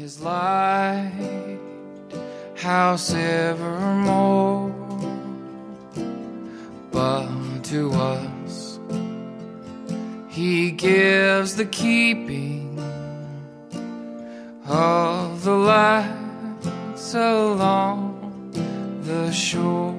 his light house evermore. But to us he gives the keeping of the lights along the shore.